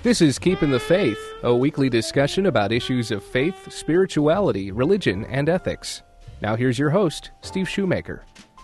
This is Keeping the Faith, a weekly discussion about issues of faith, spirituality, religion, and ethics. Now here's your host, Steve Shoemaker.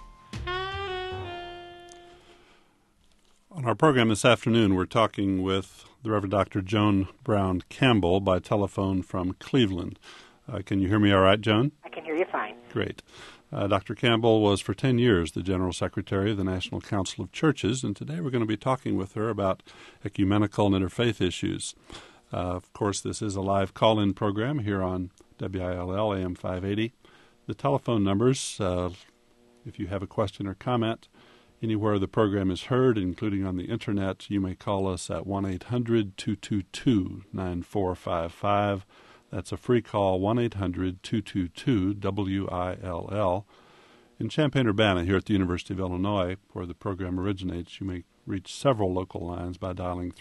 On our program this afternoon, we're talking with the Reverend Dr. Joan Brown Campbell by telephone from Cleveland. Can you hear me all right, Joan? I can hear you fine. Great. Dr. Campbell was for 10 years the General Secretary of the National Council of Churches, and today we're going to be talking with her about ecumenical and interfaith issues. Of course, this is a live call-in program here on WILL AM 580. The telephone numbers, if you have a question or comment, anywhere the program is heard, including on the Internet, you may call us at 1-800-222-9455. That's a free call, 1-800-222-WILL. In Champaign-Urbana, here at the University of Illinois, where the program originates, you may reach several local lines by dialing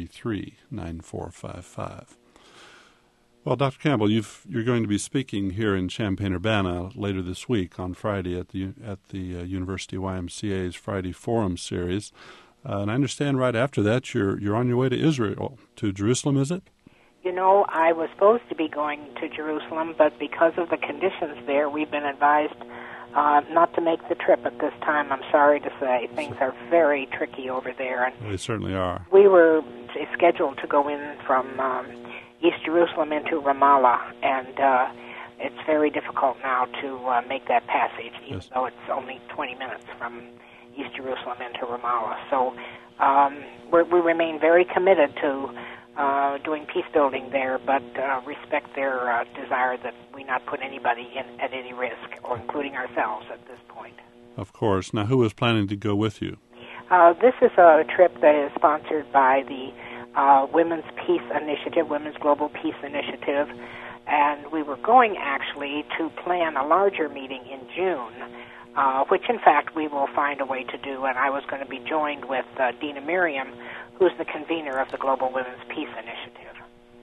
333-9455. Well, Dr. Campbell, you're going to be speaking here in Champaign-Urbana later this week on Friday at the University YMCA's Friday Forum series. And I understand right after that you're on your way to Israel, to Jerusalem, is it? You know, I was supposed to be going to Jerusalem, but because of the conditions there, we've been advised not to make the trip at this time. I'm sorry to say. Things are very tricky over there. And they certainly are. We were scheduled to go in from East Jerusalem into Ramallah, and it's very difficult now to make that passage, even though it's only 20 minutes from East Jerusalem into Ramallah. So we remain very committed to doing peace building there, but respect their desire that we not put anybody at any risk, or including ourselves at this point. Of course. Now, who is planning to go with you? This is a trip that is sponsored by the Women's Peace Initiative, Women's Global Peace Initiative, and we were going actually to plan a larger meeting in June, which in fact we will find a way to do, and I was going to be joined with Dina Miriam, who's the convener of the Global Women's Peace Initiative.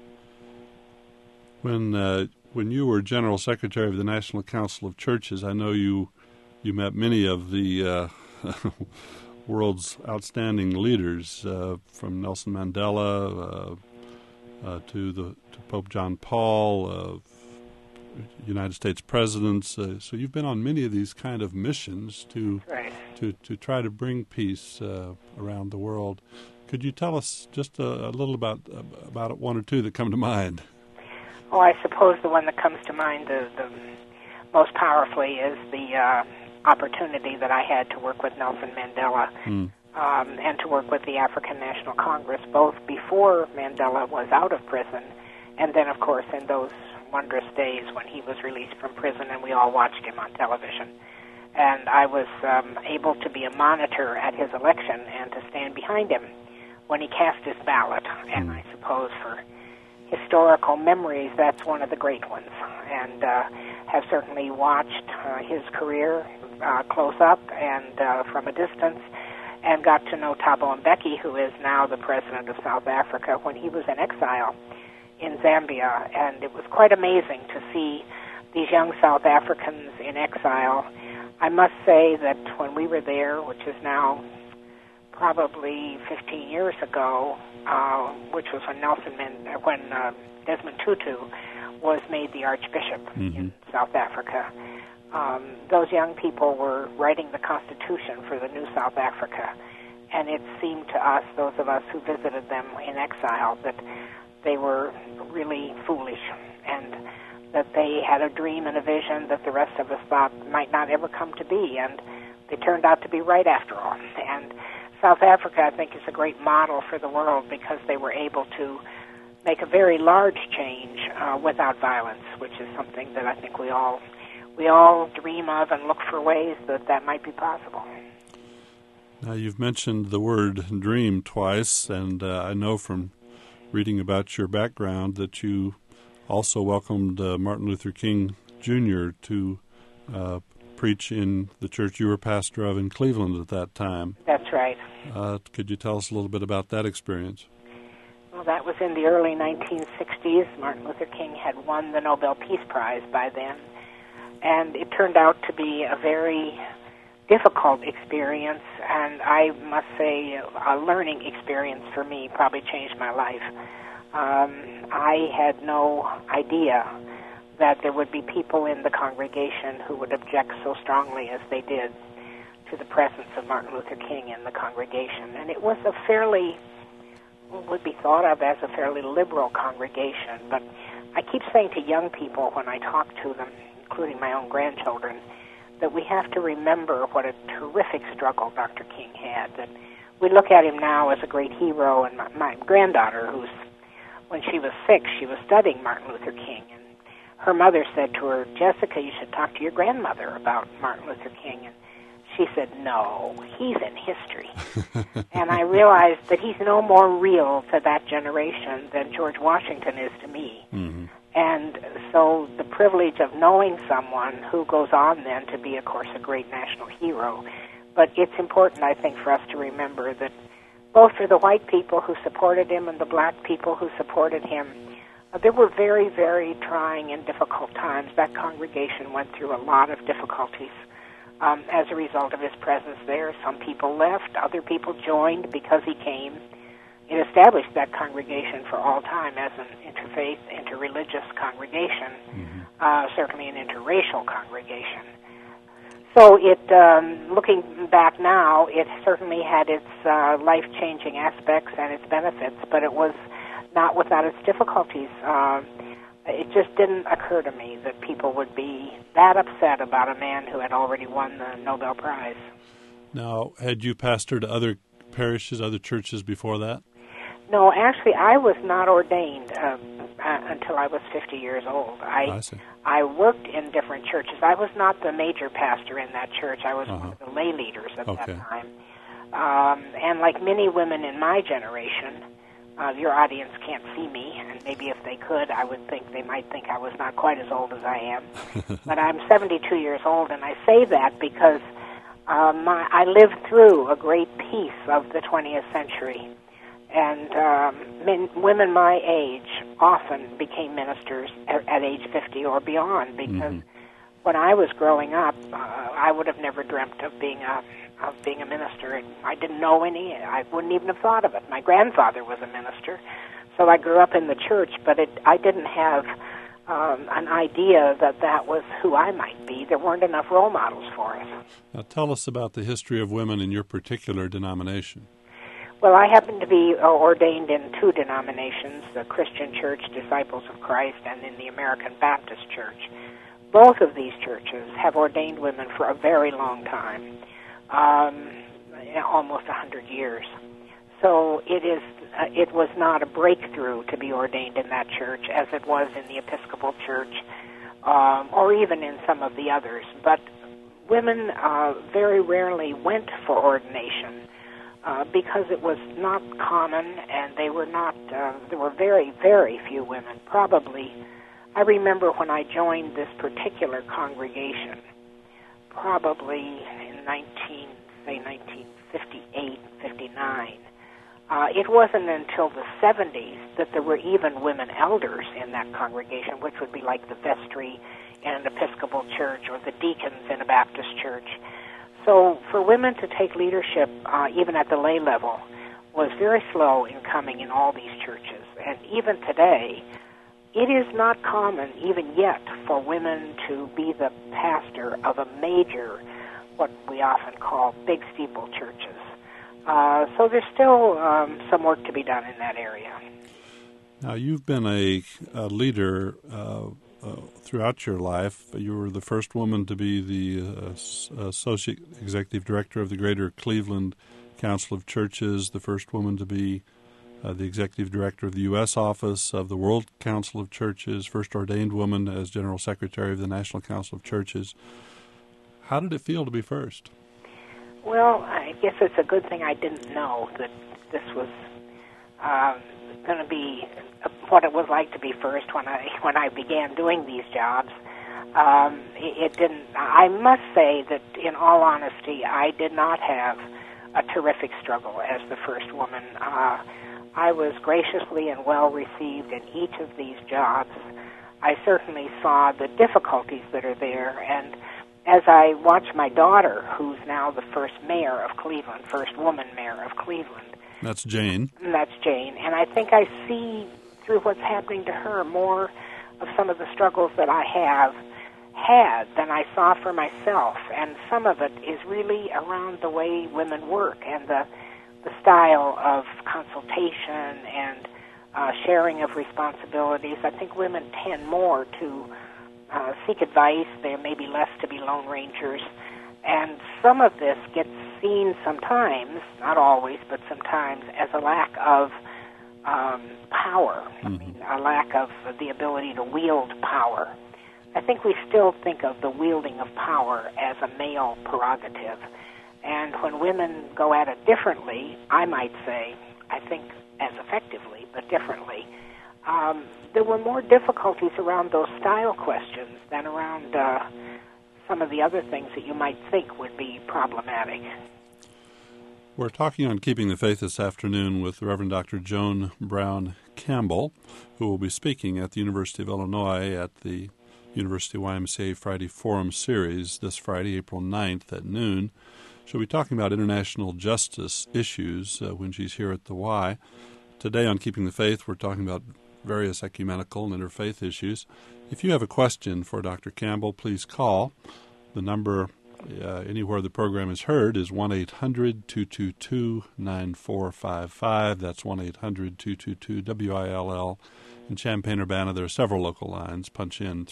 When you were General Secretary of the National Council of Churches, I know you met many of the world's outstanding leaders, from Nelson Mandela to Pope John Paul, United States presidents. So you've been on many of these kind of missions to try to bring peace around the world. Could you tell us just a little about one or two that come to mind? Oh, I suppose the one that comes to mind the most powerfully is the opportunity that I had to work with Nelson Mandela and to work with the African National Congress, both before Mandela was out of prison and then, of course, in those wondrous days when he was released from prison and we all watched him on television. And I was able to be a monitor at his election and to stand behind him when he cast his ballot. And I suppose for historical memories, that's one of the great ones. And have certainly watched his career close up and from a distance, and got to know Thabo Mbeki, who is now the president of South Africa, when he was in exile in Zambia. And it was quite amazing to see these young South Africans in exile. I must say that when we were there, which is now probably 15 years ago, which was when Desmond Tutu was made the Archbishop in South Africa. Those young people were writing the Constitution for the new South Africa, and it seemed to us, those of us who visited them in exile, that they were really foolish, and that they had a dream and a vision that the rest of us thought might not ever come to be, and they turned out to be right after all. And South Africa, I think, is a great model for the world because they were able to make a very large change without violence, which is something that I think we all dream of and look for ways that might be possible. Now, you've mentioned the word dream twice, and I know from reading about your background that you also welcomed Martin Luther King Jr. to preach in the church you were pastor of in Cleveland at that time. That's right. Could you tell us a little bit about that experience? Well, that was in the early 1960s. Martin Luther King had won the Nobel Peace Prize by then, and it turned out to be a very difficult experience, and I must say a learning experience for me, probably changed my life. I had no idea that there would be people in the congregation who would object so strongly as they did to the presence of Martin Luther King in the congregation. And it was a fairly, would be thought of as a fairly liberal congregation. But I keep saying to young people when I talk to them, including my own grandchildren, that we have to remember what a terrific struggle Dr. King had. That we look at him now as a great hero, and my granddaughter, when she was 6, she was studying Martin Luther King, and her mother said to her, "Jessica, you should talk to your grandmother about Martin Luther King." And she said, "No, he's in history." And I realized that he's no more real to that generation than George Washington is to me. Mm-hmm. And so the privilege of knowing someone who goes on then to be, of course, a great national hero. But it's important, I think, for us to remember that both for the white people who supported him and the black people who supported him, there were very, very trying and difficult times. That congregation went through a lot of difficulties as a result of his presence there. Some people left, other people joined because he came. It established that congregation for all time as an interfaith, interreligious congregation, certainly an interracial congregation. So looking back now, it certainly had its life-changing aspects and its benefits, but it was not without its difficulties. It just didn't occur to me that people would be that upset about a man who had already won the Nobel Prize. Now, had you pastored other parishes, other churches before that? No, actually, I was not ordained until I was 50 years old. I see. I worked in different churches. I was not the major pastor in that church. I was one of the lay leaders at that time. And like many women in my generation, your audience can't see me, and maybe if they could, they might think I was not quite as old as I am. But I'm 72 years old, and I say that because I lived through a great piece of the 20th century. And women my age often became ministers at age 50 or beyond, because when I was growing up, I would have never dreamt of being a minister. I didn't know any. I wouldn't even have thought of it. My grandfather was a minister, so I grew up in the church, but I didn't have an idea that was who I might be. There weren't enough role models for us. Now tell us about the history of women in your particular denomination. Well, I happen to be ordained in 2 denominations, the Christian Church, Disciples of Christ, and in the American Baptist Church. Both of these churches have ordained women for a very long time, almost 100 years. So it was not a breakthrough to be ordained in that church as it was in the Episcopal Church or even in some of the others. But women very rarely went for ordination. Because it was not common, and there were very, very few women. Probably, I remember when I joined this particular congregation, probably in 1958, 59, it wasn't until the 70s that there were even women elders in that congregation, which would be like the vestry in an Episcopal church or the deacons in a Baptist church. So for women to take leadership, even at the lay level, was very slow in coming in all these churches. And even today, it is not common, even yet, for women to be the pastor of a major, what we often call big steeple churches. So there's still some work to be done in that area. Now, you've been a leader throughout your life. You were the first woman to be the Associate Executive Director of the Greater Cleveland Council of Churches, the first woman to be the Executive Director of the U.S. Office of the World Council of Churches, first ordained woman as General Secretary of the National Council of Churches. How did it feel to be first? Well, I guess it's a good thing I didn't know that this was going to be what it was like to be first when I began doing these jobs. It didn't. I must say that, in all honesty, I did not have a terrific struggle as the first woman. I was graciously and well received in each of these jobs. I certainly saw the difficulties that are there, and as I watch my daughter, who's now the first mayor of Cleveland, first woman mayor of Cleveland. That's Jane. That's Jane. And I think I see through what's happening to her more of some of the struggles that I have had than I saw for myself. And some of it is really around the way women work and the style of consultation and sharing of responsibilities. I think women tend more to seek advice. There may be less to be lone rangers. And some of this gets seen sometimes, not always, but sometimes, as a lack of power. I mean, a lack of the ability to wield power. I think we still think of the wielding of power as a male prerogative. And when women go at it differently, I might say, I think as effectively, but differently, there were more difficulties around those style questions than around some of the other things that you might think would be problematic. We're talking on Keeping the Faith this afternoon with Reverend Dr. Joan Brown Campbell, who will be speaking at the University of Illinois at the University YMCA Friday Forum Series this Friday, April 9th at noon. She'll be talking about international justice issues when she's here at the Y. Today on Keeping the Faith, we're talking about various ecumenical and interfaith issues. If you have a question for Dr. Campbell, please call. The number anywhere the program is heard is 1-800-222-9455. That's 1-800-222-WILL. In Champaign-Urbana, there are several local lines. Punch in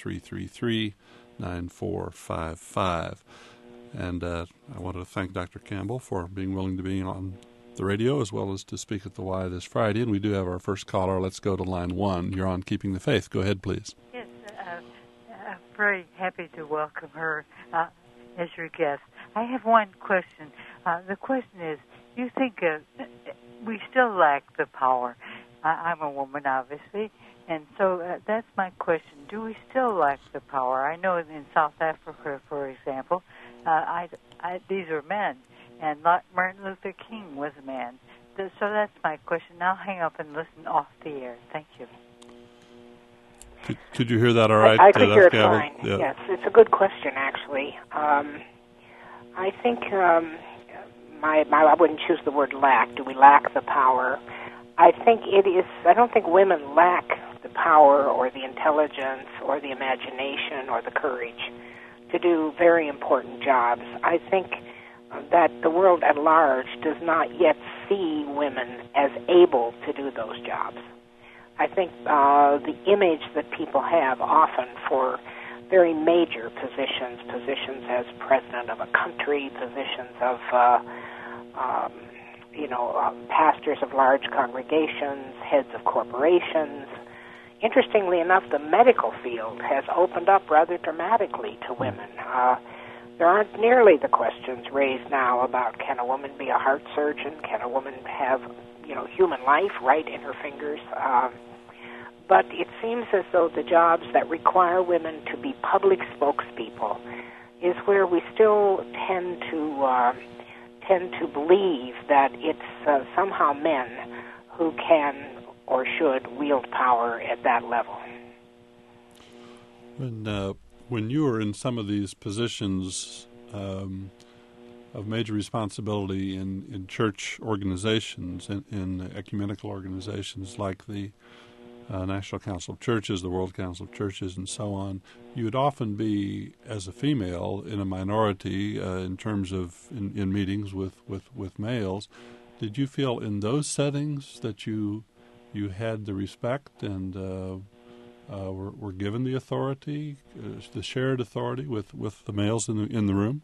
333-9455. And I want to thank Dr. Campbell for being willing to be on the radio as well as to speak at the Y this Friday. And we do have our first caller. Let's go to line 1. You're on Keeping the Faith. Go ahead, please. Yes, I'm very happy to welcome her as your guest. I have one question. The question is, do you think we still lack the power? I'm a woman, obviously, and so that's my question. Do we still lack the power? I know in South Africa, for example, these are men, and Martin Luther King was a man. So that's my question. Now hang up and listen off the air. Thank you. Could you hear that all right? I could hear it Campbell? fine. Yeah. Yes, it's a good question, actually. I think I wouldn't choose the word lack. Do we lack the power? I think it is. I don't think women lack the power or the intelligence or the imagination or the courage to do very important jobs. I think that the world at large does not yet see women as able to do those jobs. I think the image that people have often for very major positions as president of a country, positions of pastors of large congregations, heads of corporations. Interestingly enough, the medical field has opened up rather dramatically to women. There aren't nearly the questions raised now about can a woman be a heart surgeon, can a woman have, human life right in her fingers. But it seems as though the jobs that require women to be public spokespeople is where we still tend to believe that it's somehow men who can or should wield power at that level. When you were in some of these positions of major responsibility in church organizations, in ecumenical organizations like the National Council of Churches, the World Council of Churches, and so on, you would often be, as a female, in a minority in terms of in meetings with males. Did you feel in those settings that you had the respect and were given the authority, the shared authority with the males in the room?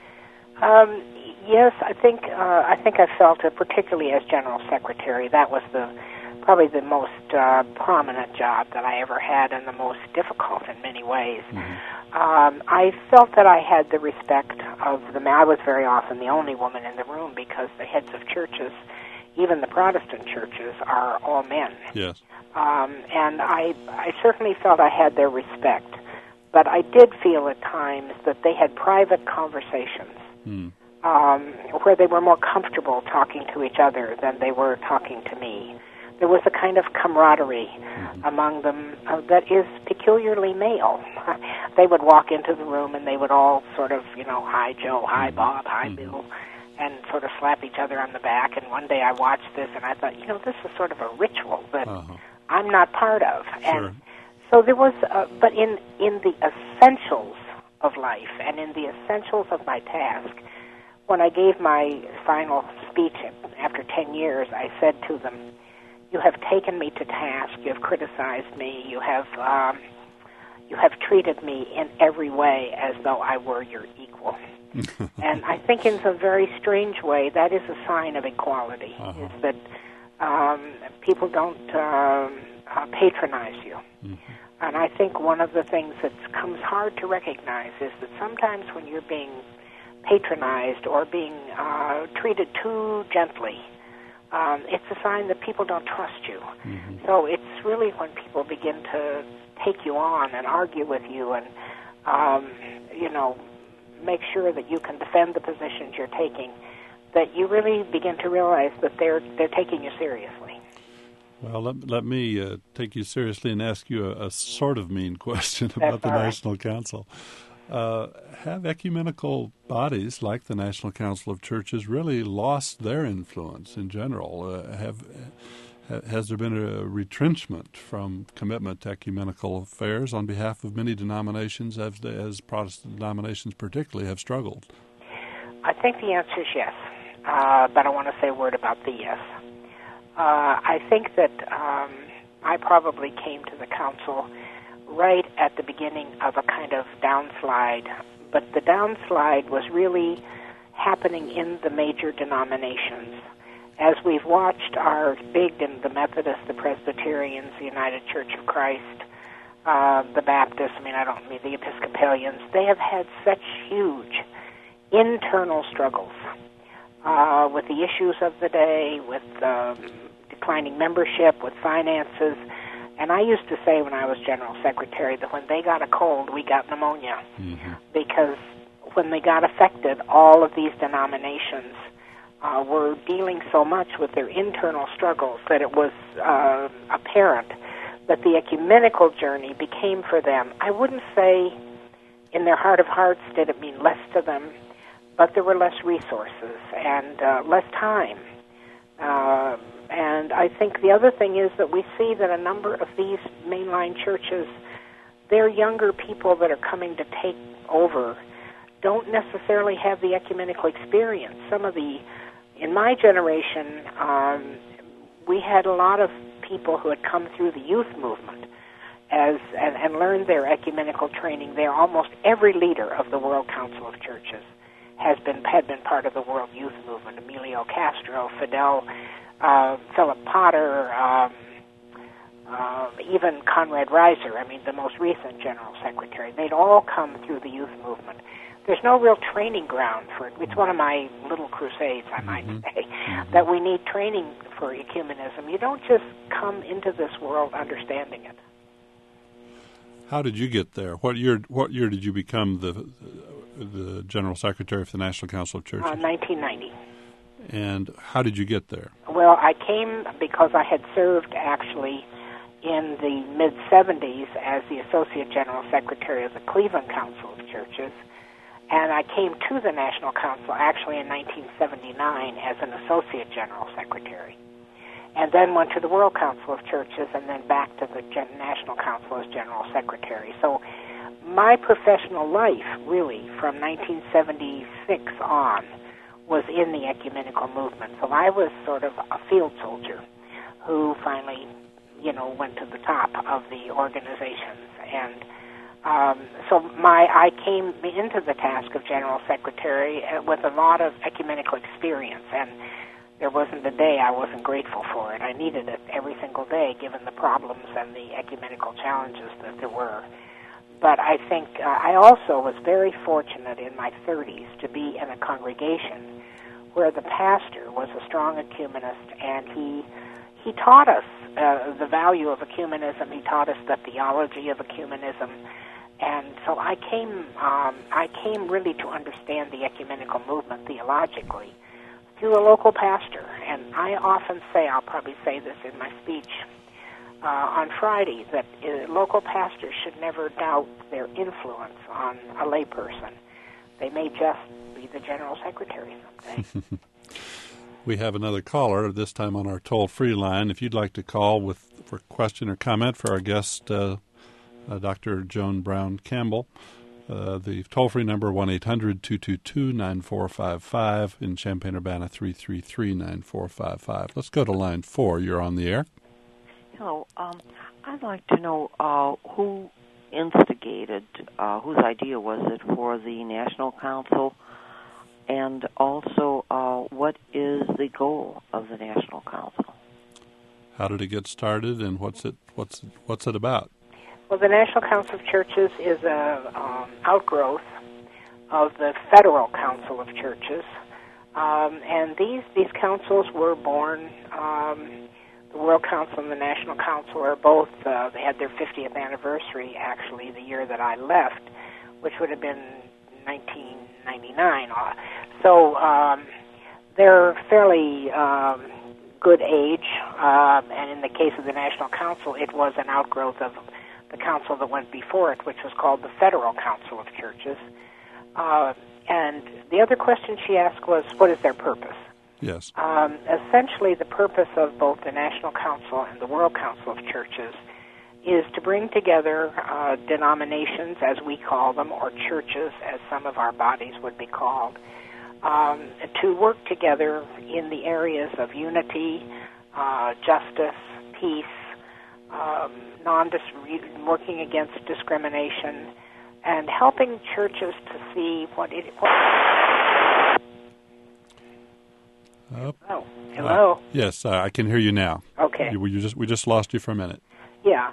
Yes, I think I felt it, particularly as General Secretary. That was probably the most prominent job that I ever had and the most difficult in many ways. Mm-hmm. I felt that I had the respect of the men. I was very often the only woman in the room because the heads of churches, even the Protestant churches, are all men. Yes. And I certainly felt I had their respect. But I did feel at times that they had private conversations where they were more comfortable talking to each other than they were talking to me. there was a kind of camaraderie among them that is peculiarly male. They would walk into the room and they would all sort of, hi Joe, hi Bob, hi Bill, and sort of slap each other on the back. And one day I watched this and I thought, this is sort of a ritual that I'm not part of. Sure. And so there was, but in the essentials of life and in the essentials of my task, when I gave my final speech after 10 years, I said to them, you have taken me to task, you have criticized me, you have treated me in every way as though I were your equal. And I think in some very strange way, that is a sign of equality, is that people don't patronize you. And I think one of the things that comes hard to recognize is that sometimes when you're being patronized or being treated too gently, it's a sign that people don't trust you. So it's really when people begin to take you on and argue with you and, make sure that you can defend the positions you're taking, that you really begin to realize that they're taking you seriously. Well, let me take you seriously and ask you a sort of mean question about the National Council. Have ecumenical bodies like the National Council of Churches really lost their influence in general? Has there been a retrenchment from commitment to ecumenical affairs on behalf of many denominations, as Protestant denominations particularly have struggled? I think the answer is yes, but I want to say a word about the yes. I think that I probably came to the council right at the beginning of a kind of downslide, but the downslide was really happening in the major denominations. As we've watched the Methodists, the Presbyterians, the United Church of Christ, the Baptists, the Episcopalians, they have had such huge internal struggles with the issues of the day, with declining membership, with finances. And I used to say when I was General Secretary that when they got a cold, we got pneumonia. Because when they got affected, all of these denominations were dealing so much with their internal struggles that it was apparent that the ecumenical journey became for them, I wouldn't say in their heart of hearts did it mean less to them, but there were less resources and less time. And I think the other thing is that we see that a number of these mainline churches, their younger people that are coming to take over don't necessarily have the ecumenical experience. In my generation, we had a lot of people who had come through the youth movement and learned their ecumenical training there. Almost every leader of the World Council of Churches had been part of the World Youth Movement. Emilio Castro, Philip Potter, even Conrad Reiser, the most recent General Secretary. They'd all come through the youth movement. There's no real training ground for it. It's one of my little crusades, I might say, that we need training for ecumenism. You don't just come into this world understanding it. How did you get there? What year did you become the General Secretary for the National Council of Churches? 1990. And how did you get there? Well, I came because I had served actually in the mid-'70s as the Associate General Secretary of the Cleveland Council of Churches. And I came to the National Council actually in 1979 as an Associate General Secretary. And then went to the World Council of Churches and then back to the National Council as General Secretary. So my professional life, really, from 1976 on, was in the ecumenical movement. So I was sort of a field soldier who finally, went to the top of the organizations. And so I came into the task of General Secretary with a lot of ecumenical experience, and there wasn't a day I wasn't grateful for it. I needed it every single day, given the problems and the ecumenical challenges that there were. But I think I also was very fortunate in my 30s to be in a congregation where the pastor was a strong ecumenist, and he taught us the value of ecumenism. He taught us the theology of ecumenism. And so I came really to understand the ecumenical movement theologically through a local pastor. And I often say, I'll probably say this in my speech on Friday, that local pastors should never doubt their influence on a layperson. They may just be the general secretary someday. We have another caller, this time on our toll-free line. If you'd like to call for a question or comment for our guest, Dr. Joan Brown Campbell, the toll-free number 1-800-222-9455, in Champaign-Urbana 333-9455. Let's go to line 4. You're on the air. Hello. I'd like to know who instigated, whose idea was it for the National Council, and also what is the goal of the National Council? How did it get started, and what's it about? Well, the National Council of Churches is a outgrowth of the Federal Council of Churches, and these councils were born. The World Council and the National Council are both. They had their 50th anniversary actually the year that I left, which would have been 1999. So they're fairly good age, and in the case of the National Council, it was an outgrowth of the council that went before it, which was called the Federal Council of Churches. And the other question she asked was, what is their purpose? Yes. Essentially, the purpose of both the National Council and the World Council of Churches is to bring together denominations, as we call them, or churches, as some of our bodies would be called, to work together in the areas of unity, justice, peace, working against discrimination, and helping churches to see what it. Oh, hello. Yes, I can hear you now. Okay. We just lost you for a minute. Yeah,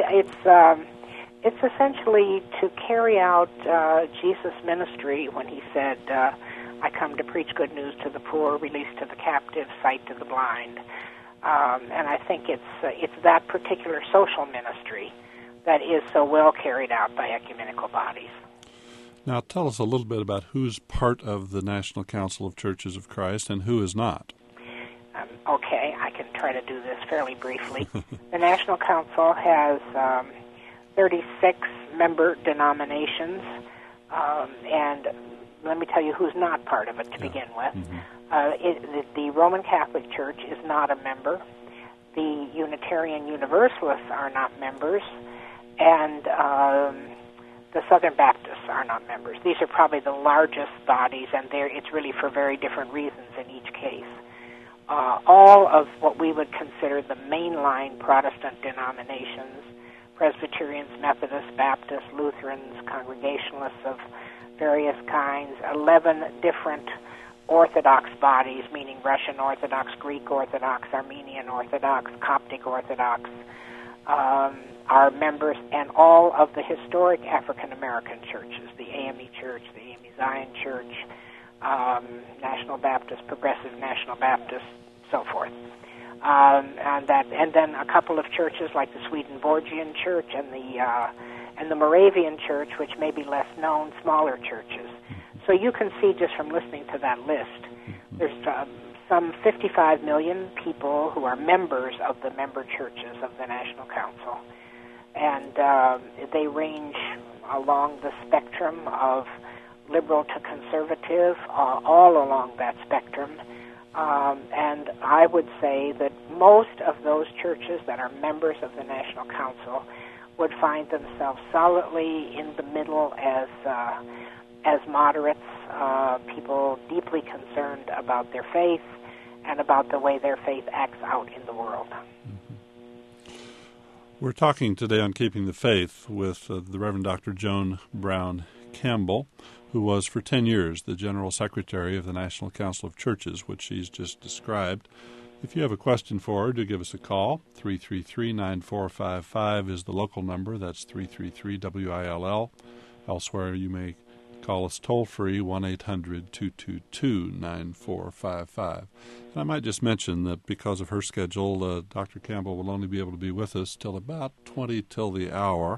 it's essentially to carry out Jesus' ministry when he said, "I come to preach good news to the poor, release to the captive, sight to the blind." And I think it's that particular social ministry that is so well carried out by ecumenical bodies. Now, tell us a little bit about who's part of the National Council of Churches of Christ and who is not. Okay, I can try to do this fairly briefly. The National Council has 36 member denominations, and let me tell you who's not part of it to begin with. Mm-hmm. The Roman Catholic Church is not a member. The Unitarian Universalists are not members, and the Southern Baptists are not members. These are probably the largest bodies, and it's really for very different reasons in each case. All of what we would consider the mainline Protestant denominations, Presbyterians, Methodists, Baptists, Lutherans, Congregationalists of various kinds, 11 different Orthodox bodies, meaning Russian Orthodox, Greek Orthodox, Armenian Orthodox, Coptic Orthodox, are members, and all of the historic African American churches, the AME Church, the AME Zion Church, National Baptist, Progressive National Baptist, so forth. And then a couple of churches like the Swedenborgian Church and the Moravian Church, which may be less known, smaller churches. So you can see just from listening to that list, there's some 55 million people who are members of the member churches of the National Council. And they range along the spectrum of liberal to conservative, all along that spectrum. And I would say that most of those churches that are members of the National Council would find themselves solidly in the middle as moderates, people deeply concerned about their faith and about the way their faith acts out in the world. We're talking today on Keeping the Faith with the Reverend Dr. Joan Brown Campbell, who was for 10 years the General Secretary of the National Council of Churches, which she's just described. If you have a question for her, do give us a call. 333-9455 is the local number. That's 333-WILL. Elsewhere, you may call us toll-free, 1-800-222-9455. And I might just mention that because of her schedule, Dr. Campbell will only be able to be with us till about 20 till the hour.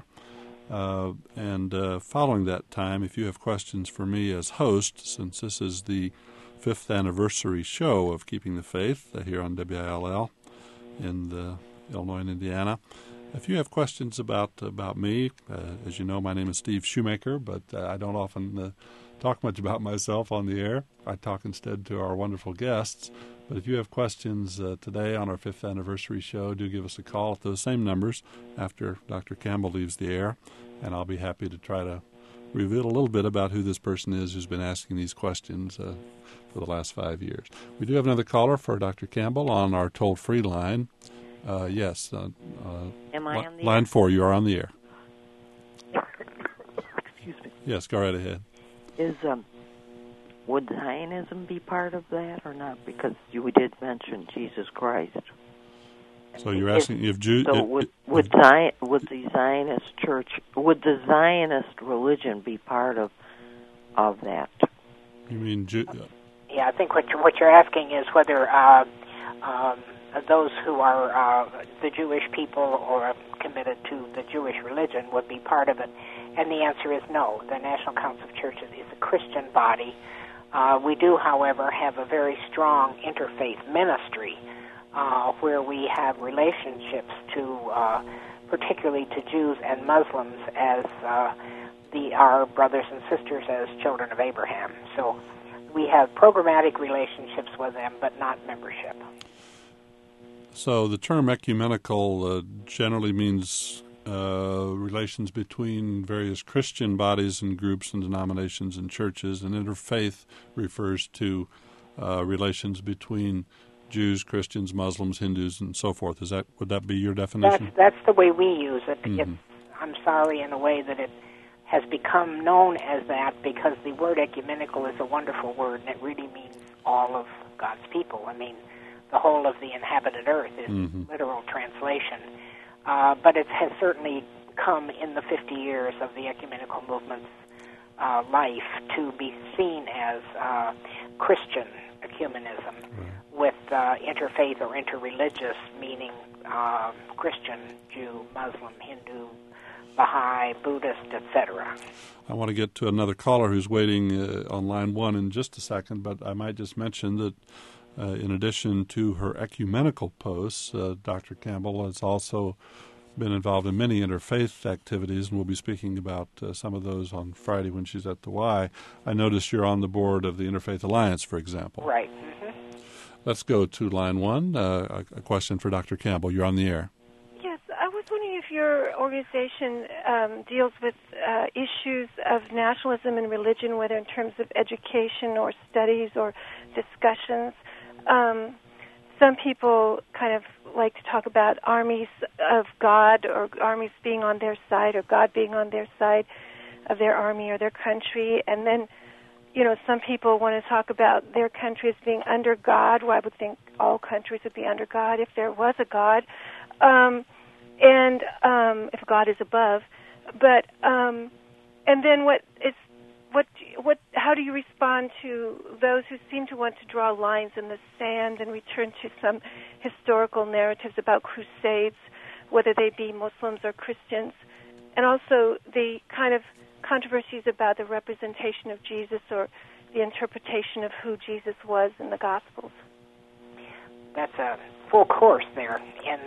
And following that time, if you have questions for me as host, since this is the 5th anniversary show of Keeping the Faith here on WILL in Illinois and Indiana. If you have questions about me, as you know, my name is Steve Shoemaker, but I don't often talk much about myself on the air. I talk instead to our wonderful guests. But if you have questions today on our 5th anniversary show, do give us a call at those same numbers after Dr. Campbell leaves the air, and I'll be happy to try to reveal a little bit about who this person is who's been asking these questions for the last 5 years. We do have another caller for Dr. Campbell on our toll-free line. Yes. Am I on the line air? 4, you are on the air. Excuse me. Yes, go right ahead. Would Zionism be part of that or not? Because we did mention Jesus Christ. So you're asking if Jews... So would the Zionist church, would the Zionist religion be part of that? You mean... Yeah, I think what you're asking is whether those who are the Jewish people or committed to the Jewish religion would be part of it. And the answer is no. The National Council of Churches is a Christian body. We do, however, have a very strong interfaith ministry where we have relationships to, particularly to Jews and Muslims as our brothers and sisters as children of Abraham. So we have programmatic relationships with them, but not membership. So the term ecumenical generally means relations between various Christian bodies and groups and denominations and churches, and interfaith refers to relations between Jews, Christians, Muslims, Hindus, and so forth. Would that be your definition? That's the way we use it. Mm-hmm. I'm sorry in a way that it has become known as that because the word ecumenical is a wonderful word, and it really means all of God's people. I mean, the whole of the inhabited earth is literal translation. But it has certainly come in the 50 years of the ecumenical movement's life to be seen as Christian ecumenism with interfaith or interreligious, meaning Christian, Jew, Muslim, Hindu, Baha'i, Buddhist, etc. I want to get to another caller who's waiting on line 1 in just a second, but I might just mention that in addition to her ecumenical posts, Dr. Campbell has also been involved in many interfaith activities, and we'll be speaking about some of those on Friday when she's at the Y. I noticed you're on the board of the Interfaith Alliance, for example. Right. Mm-hmm. Let's go to line 1. A question for Dr. Campbell. You're on the air. Yes, I was wondering if your organization deals with issues of nationalism and religion, whether in terms of education or studies or discussions. Some people kind of like to talk about armies of God or armies being on their side or God being on their side of their army or their country. And then, some people want to talk about their country as being under God. Well, I would think all countries would be under God if there was a God. And if God is above. But, and then how do you respond to those who seem to want to draw lines in the sand and return to some historical narratives about crusades, whether they be Muslims or Christians, and also the kind of controversies about the representation of Jesus or the interpretation of who Jesus was in the Gospels? That's a full course there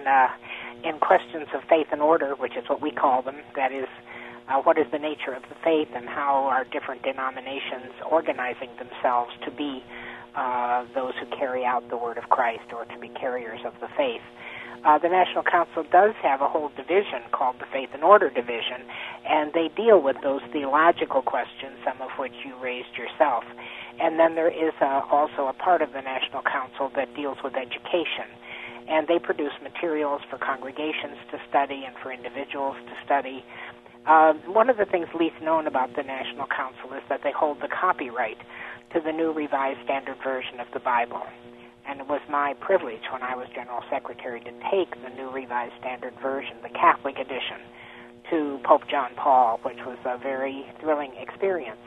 in questions of faith and order, which is what we call them. That is, what is the nature of the faith and how are different denominations organizing themselves to be those who carry out the word of Christ or to be carriers of the faith. The National Council does have a whole division called the Faith and Order Division, and they deal with those theological questions, some of which you raised yourself. And then there is also a part of the National Council that deals with education, and they produce materials for congregations to study and for individuals to study. One of the things least known about the National Council is that they hold the copyright to the New Revised Standard Version of the Bible. And it was my privilege when I was General Secretary to take the New Revised Standard Version, the Catholic edition, to Pope John Paul, which was a very thrilling experience.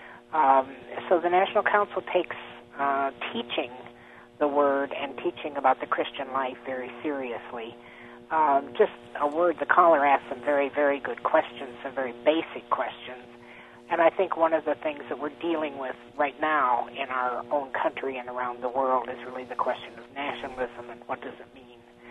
So the National Council takes teaching the Word and teaching about the Christian life very seriously. Just a word, the caller asked some very, very good questions, some very basic questions. And I think one of the things that we're dealing with right now in our own country and around the world is really the question of nationalism and what does it mean.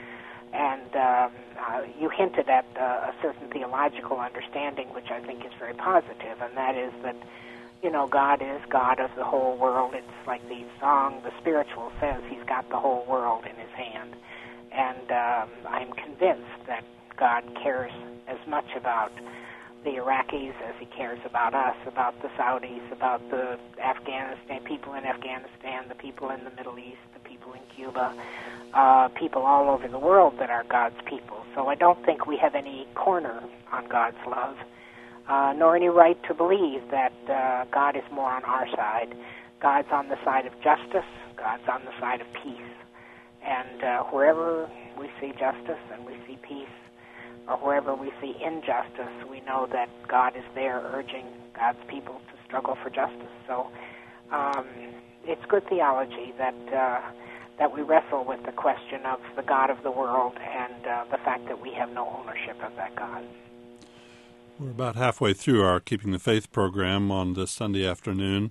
And you hinted at a certain theological understanding, which I think is very positive, and that is that, God is God of the whole world. It's like the song, The Spiritual, says He's got the whole world in His hand. And I'm convinced that God cares as much about the Iraqis as He cares about us, about the Saudis, about the Afghanistan, people in Afghanistan, the people in the Middle East, the people in Cuba, people all over the world that are God's people. So I don't think we have any corner on God's love, nor any right to believe that God is more on our side. God's on the side of justice. God's on the side of peace. And wherever we see justice and we see peace, or wherever we see injustice, we know that God is there urging God's people to struggle for justice. So it's good theology that we wrestle with the question of the God of the world and the fact that we have no ownership of that God. We're about halfway through our Keeping the Faith program on this Sunday afternoon.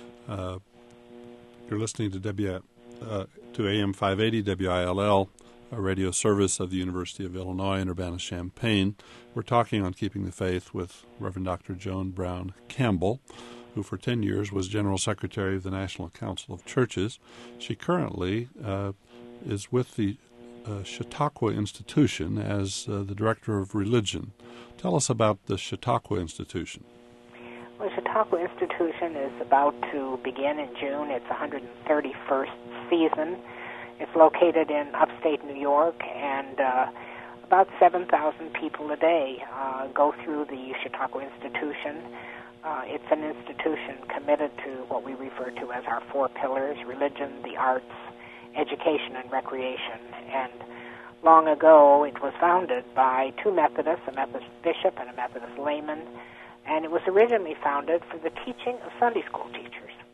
You're listening to AM 580 WILL, a radio service of the University of Illinois in Urbana-Champaign. We're talking on Keeping the Faith with Reverend Dr. Joan Brown Campbell, who for 10 years was General Secretary of the National Council of Churches. She currently is with the Chautauqua Institution as the Director of Religion. Tell us about the Chautauqua Institution. Well, the Chautauqua Institution is about to begin in June. It's 131st season. It's located in upstate New York, and about 7,000 people a day go through the Chautauqua Institution. It's an institution committed to what we refer to as our four pillars: religion, the arts, education, and recreation. And long ago, it was founded by two Methodists, a Methodist bishop and a Methodist layman, and it was originally founded for the teaching of Sunday school teachers.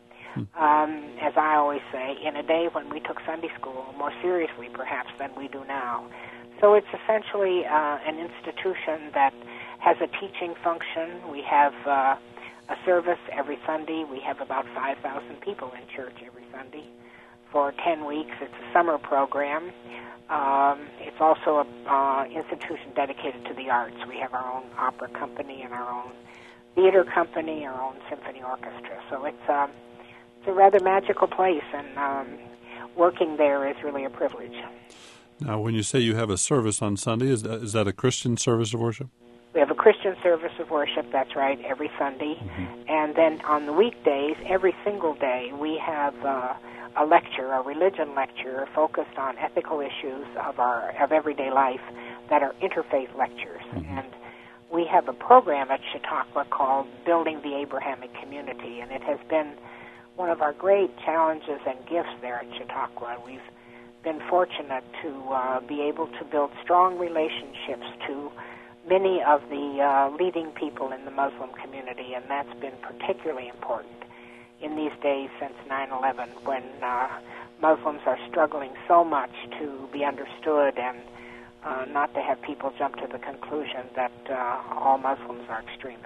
As I always say, in a day when we took Sunday school more seriously, perhaps, than we do now. So it's essentially an institution that has a teaching function. We have a service every Sunday. We have about 5,000 people in church every Sunday for 10 weeks. It's a summer program. It's also an institution dedicated to the arts. We have our own opera company and our own theater company, our own symphony orchestra. So it's a rather magical place, and working there is really a privilege. Now, when you say you have a service on Sunday, is that a Christian service of worship? We have a Christian service of worship, that's right, every Sunday. Mm-hmm. And then on the weekdays, every single day, we have a lecture, a religion lecture, focused on ethical issues of everyday life that are interfaith lectures. Mm-hmm. And we have a program at Chautauqua called Building the Abrahamic Community, and it has been one of our great challenges and gifts there at Chautauqua. We've been fortunate to be able to build strong relationships to many of the leading people in the Muslim community, and that's been particularly important in these days since 9/11, when Muslims are struggling so much to be understood and not to have people jump to the conclusion that all Muslims are extremists.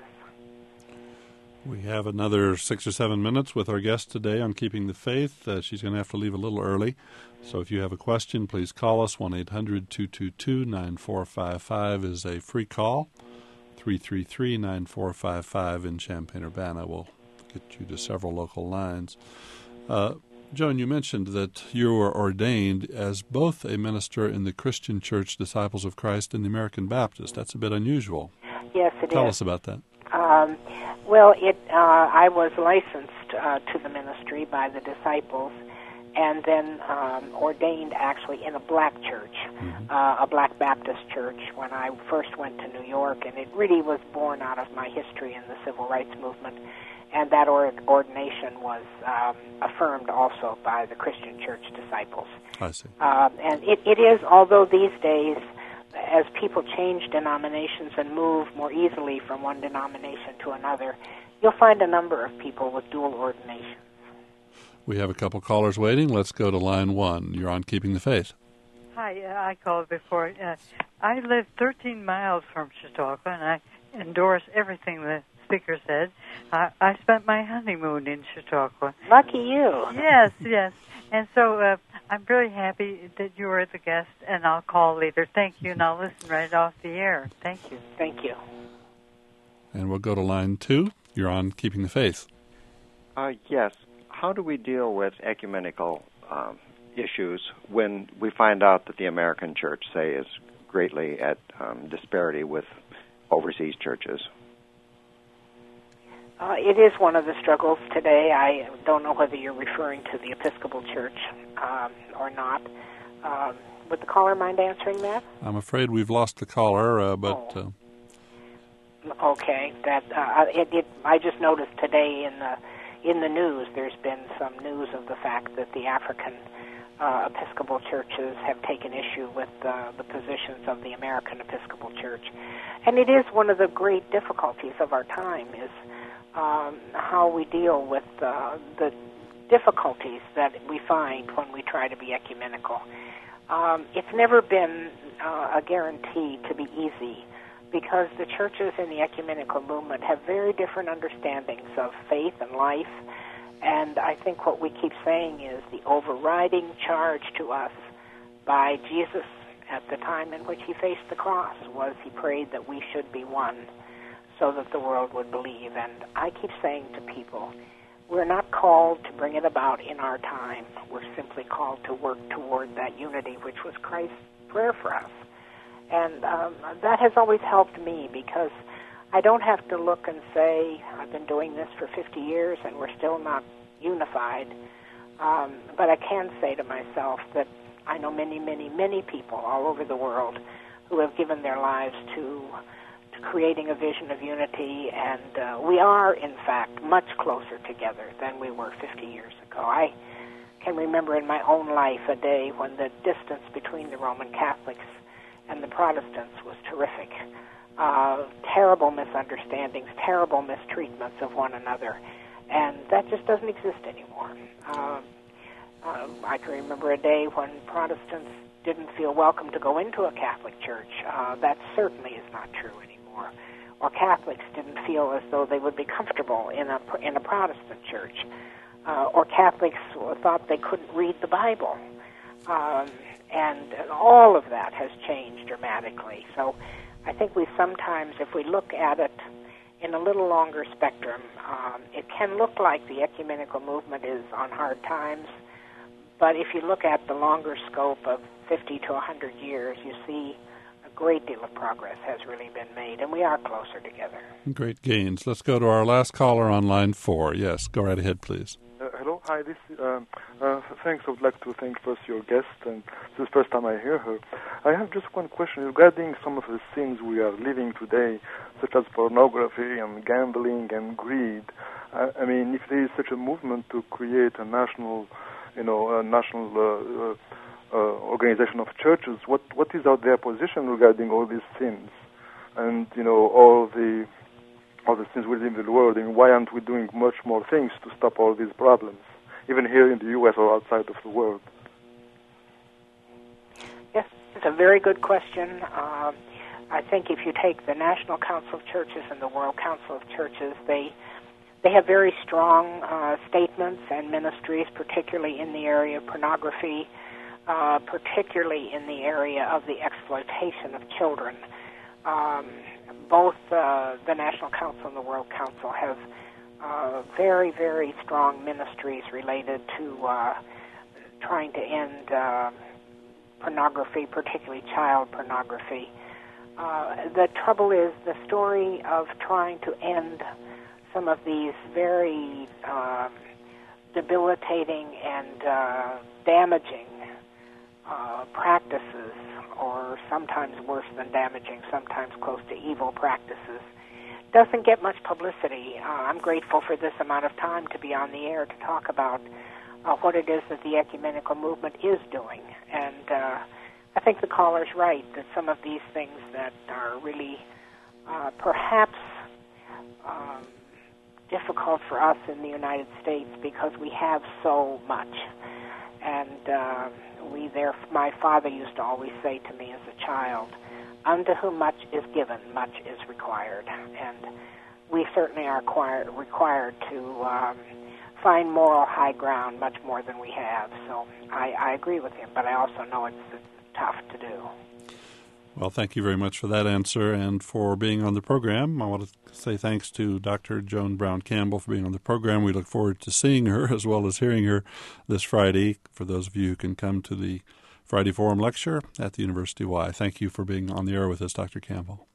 We have another 6 or 7 minutes with our guest today on Keeping the Faith. She's going to have to leave a little early. So if you have a question, please call us. 1-800-222-9455 is a free call. 333-9455 in Champaign-Urbana will get you to several local lines. Joan, you mentioned that you were ordained as both a minister in the Christian Church Disciples of Christ and the American Baptist. That's a bit unusual. Yes, it is. Tell us about that. Well, I was licensed to the ministry by the Disciples, and then ordained actually in a black church, mm-hmm. A black Baptist church, when I first went to New York, and it really was born out of my history in the civil rights movement, and that ordination was affirmed also by the Christian Church Disciples. I see. And it is, although these days, as people change denominations and move more easily from one denomination to another, you'll find a number of people with dual ordinations. We have a couple callers waiting. Let's go to line 1. You're on Keeping the Faith. Hi, I called before. I live 13 miles from Chautauqua, and I endorse everything that speaker said, I spent my honeymoon in Chautauqua. Lucky you. Yes, yes. And so I'm very happy that you were the guest, and I'll call later. Thank you, and I'll listen right off the air. Thank you. Thank you. And we'll go to line 2. You're on Keeping the Faith. Yes. How do we deal with ecumenical issues when we find out that the American church, say, is greatly at disparity with overseas churches? It is one of the struggles today. I don't know whether you're referring to the Episcopal Church or not. Would the caller mind answering that? I'm afraid we've lost the caller, but... Okay. I just noticed today in the news there's been some news of the fact that the African Episcopal churches have taken issue with the positions of the American Episcopal Church. And it is one of the great difficulties of our time is how we deal with the difficulties that we find when we try to be ecumenical. It's never been a guarantee to be easy because the churches in the ecumenical movement have very different understandings of faith and life. And I think what we keep saying is the overriding charge to us by Jesus at the time in which he faced the cross was he prayed that we should be one so that the world would believe. And I keep saying to people, we're not called to bring it about in our time. We're simply called to work toward that unity, which was Christ's prayer for us. And that has always helped me because I don't have to look and say, I've been doing this for 50 years and we're still not unified. But I can say to myself that I know many, many, many people all over the world who have given their lives to creating a vision of unity, and we are, in fact, much closer together than we were 50 years ago. I can remember in my own life a day when the distance between the Roman Catholics and the Protestants was terrific. Terrible misunderstandings, terrible mistreatments of one another, and that just doesn't exist anymore. I can remember a day when Protestants didn't feel welcome to go into a Catholic church. That certainly is not true anymore. Or Catholics didn't feel as though they would be comfortable in a Protestant church. Or Catholics thought they couldn't read the Bible. And all of that has changed dramatically. So I think we sometimes, if we look at it in a little longer spectrum, it can look like the ecumenical movement is on hard times. But if you look at the longer scope of 50 to 100 years, you see a great deal of progress has really been made, and we are closer together. Great gains. Let's go to our last caller on line 4. Yes, go right ahead, please. Hello. Hi. Thanks. I would like to thank first your guest, and this is the first time I hear her. I have just one question regarding some of the things we are living today, such as pornography and gambling and greed. I mean, if there is such a movement to create a national organization of churches, what is their position regarding all these sins, and all the things within the world? I mean, why aren't we doing much more things to stop all these problems, even here in the U.S. or outside of the world? Yes, it's a very good question. I think if you take the National Council of Churches and the World Council of Churches, they have very strong statements and ministries, particularly in the area of pornography, particularly in the area of the exploitation of children. Both the National Council and the World Council have very, very strong ministries related to trying to end pornography, particularly child pornography. The trouble is the story of trying to end some of these very debilitating and damaging practices, or sometimes worse than damaging, sometimes close to evil practices, doesn't get much publicity. I'm grateful for this amount of time to be on the air to talk about what it is that the ecumenical movement is doing. And I think the caller's right that some of these things that are really perhaps difficult for us in the United States because we have so much. And my father used to always say to me as a child, unto whom much is given, much is required. And we certainly are required to find moral high ground much more than we have. So I agree with him, but I also know it's tough to do. Well, thank you very much for that answer and for being on the program. I want to say thanks to Dr. Joan Brown Campbell for being on the program. We look forward to seeing her as well as hearing her this Friday. For those of you who can come to the Friday Forum lecture at the University Y. Thank you for being on the air with us, Dr. Campbell.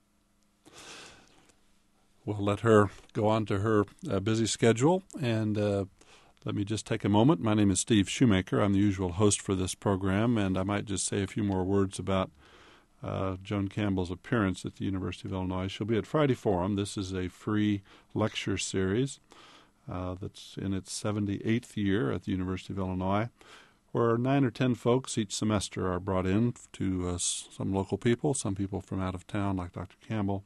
We'll let her go on to her busy schedule, and let me just take a moment. My name is Steve Shoemaker. I'm the usual host for this program, and I might just say a few more words about Joan Campbell's appearance at the University of Illinois. She'll be at Friday Forum. This is a free lecture series that's in its 78th year at the University of Illinois, where 9 or 10 folks each semester are brought in to some local people, some people from out of town like Dr. Campbell,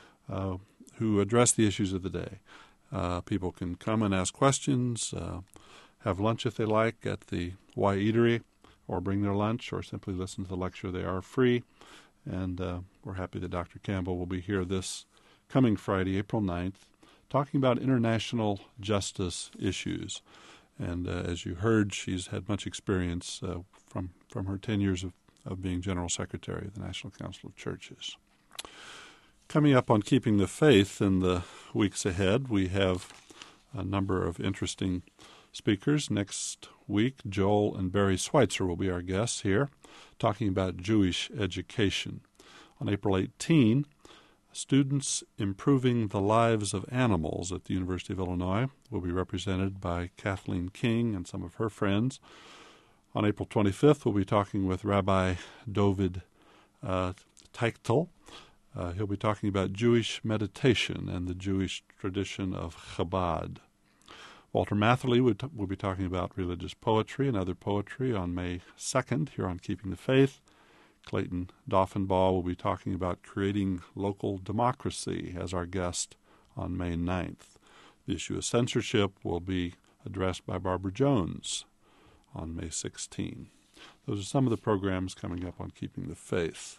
who address the issues of the day. People can come and ask questions, have lunch if they like at the Y Eatery, or bring their lunch, or simply listen to the lecture. They are free, and we're happy that Dr. Campbell will be here this coming Friday, April 9th, talking about international justice issues. And as you heard, she's had much experience from her 10 years of being General Secretary of the National Council of Churches. Coming up on Keeping the Faith in the weeks ahead, we have a number of interesting speakers. Next week, Joel and Barry Schweitzer will be our guests here, talking about Jewish education. On April 18, Students Improving the Lives of Animals at the University of Illinois will be represented by Kathleen King and some of her friends. On April 25th, we'll be talking with Rabbi David Teichtel. He'll be talking about Jewish meditation and the Jewish tradition of Chabad. Walter Matherly will be talking about religious poetry and other poetry on May 2nd here on Keeping the Faith. Clayton Doffenbaugh will be talking about creating local democracy as our guest on May 9th. The issue of censorship will be addressed by Barbara Jones on May 16. Those are some of the programs coming up on Keeping the Faith.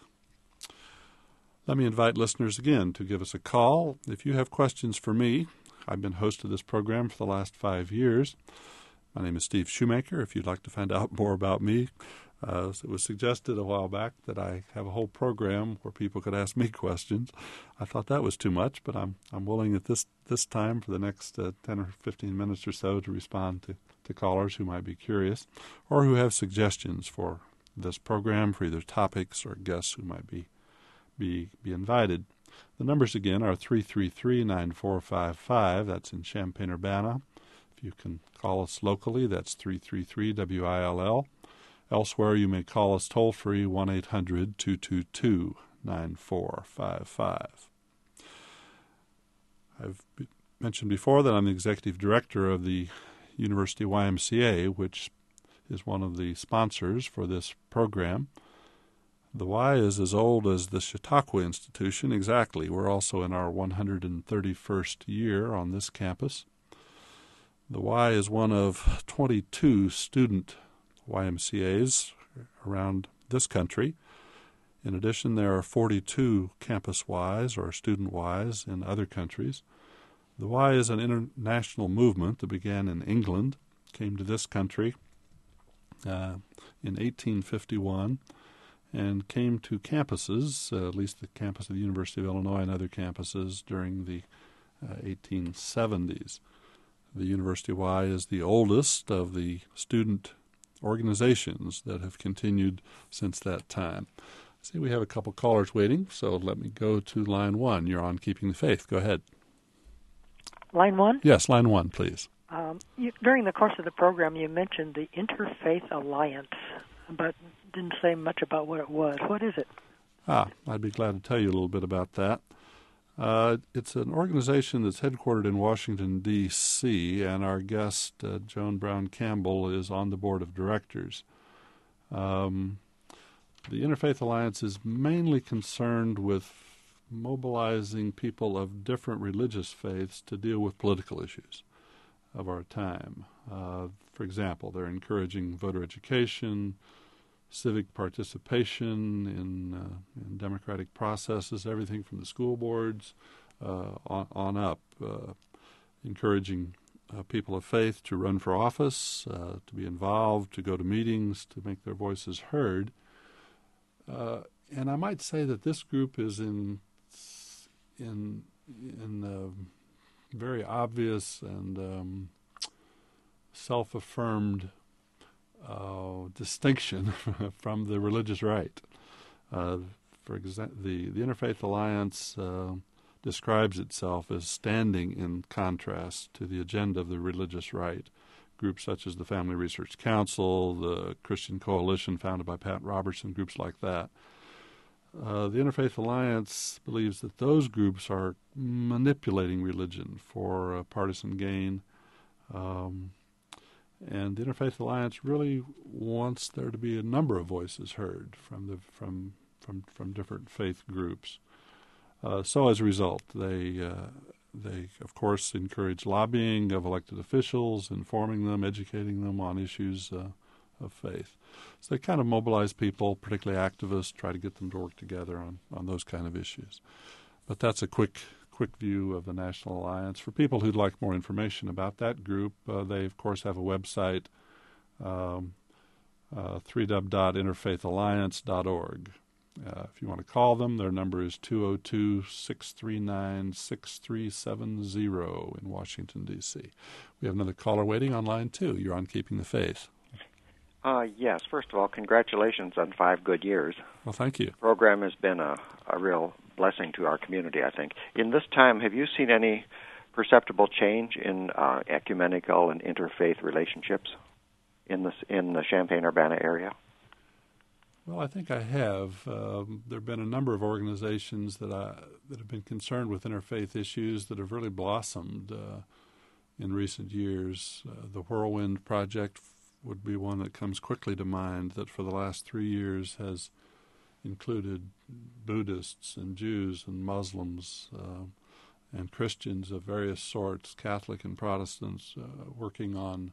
Let me invite listeners again to give us a call. If you have questions for me, I've been host of this program for the last 5 years. My name is Steve Shoemaker. If you'd like to find out more about me, it was suggested a while back that I have a whole program where people could ask me questions. I thought that was too much, but I'm willing at this time for the next 10 or 15 minutes or so to respond to callers who might be curious or who have suggestions for this program, for either topics or guests who might be invited. The numbers again are 333-9455. That's in Champaign-Urbana. If you can call us locally, that's 333-WILL. Elsewhere, you may call us toll-free 1-800-222-9455. I've mentioned before that I'm the executive director of the University YMCA, which is one of the sponsors for this program. The Y is as old as the Chautauqua Institution, exactly. We're also in our 131st year on this campus. The Y is one of 22 student YMCAs around this country. In addition, there are 42 campus Ys or student Ys in other countries. The Y is an international movement that began in England, came to this country in 1851, and came to campuses, at least the campus of the University of Illinois and other campuses, during the 1870s. The University Y is the oldest of the student organizations that have continued since that time. See, we have a couple callers waiting, so let me go to line 1. You're on Keeping the Faith. Go ahead. Line 1? Yes, line 1, please. During the course of the program, you mentioned the Interfaith Alliance, but didn't say much about what it was. What is it? I'd be glad to tell you a little bit about that. It's an organization that's headquartered in Washington, D.C., and our guest, Joan Brown Campbell, is on the board of directors. The Interfaith Alliance is mainly concerned with mobilizing people of different religious faiths to deal with political issues of our time. For example, they're encouraging voter education, civic participation in democratic processes, everything from the school boards on up, encouraging people of faith to run for office, to be involved, to go to meetings, to make their voices heard. And I might say that this group is in very obvious and self-affirmed distinction from the religious right. For example, the Interfaith Alliance describes itself as standing in contrast to the agenda of the religious right. Groups such as the Family Research Council, the Christian Coalition founded by Pat Robertson, groups like that. The Interfaith Alliance believes that those groups are manipulating religion for partisan gain. And the Interfaith Alliance really wants there to be a number of voices heard from different faith groups. So as a result, they of course encourage lobbying of elected officials, informing them, educating them on issues of faith. So they kind of mobilize people, particularly activists, try to get them to work together on those kind of issues. But that's a quick view of the National Alliance. For people who'd like more information about that group, they, of course, have a website, www.interfaithalliance.org. If you want to call them, their number is 202-639-6370 in Washington, D.C. We have another caller waiting on line 2. You're on Keeping the Faith. Yes. First of all, congratulations on 5 good years. Well, thank you. The program has been a real blessing to our community, I think. In this time, have you seen any perceptible change in ecumenical and interfaith relationships in the Champaign-Urbana area? Well, I think I have. There have been a number of organizations that have been concerned with interfaith issues that have really blossomed in recent years. The Whirlwind Project would be one that comes quickly to mind, that for the last 3 years has included Buddhists and Jews and Muslims and Christians of various sorts, Catholic and Protestants, working on